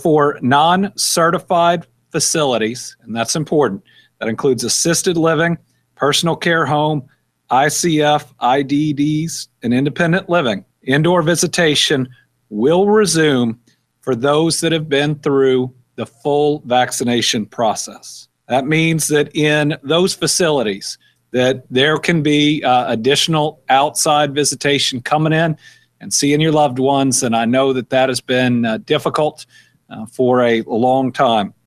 for non-certified facilities, and that's important, that includes assisted living, personal care home, ICF, IDDs, and independent living, indoor visitation will resume for those that have been through the full vaccination process. That means that in those facilities that there can be additional outside visitation coming in and seeing your loved ones, and I know that that has been difficult for a long time.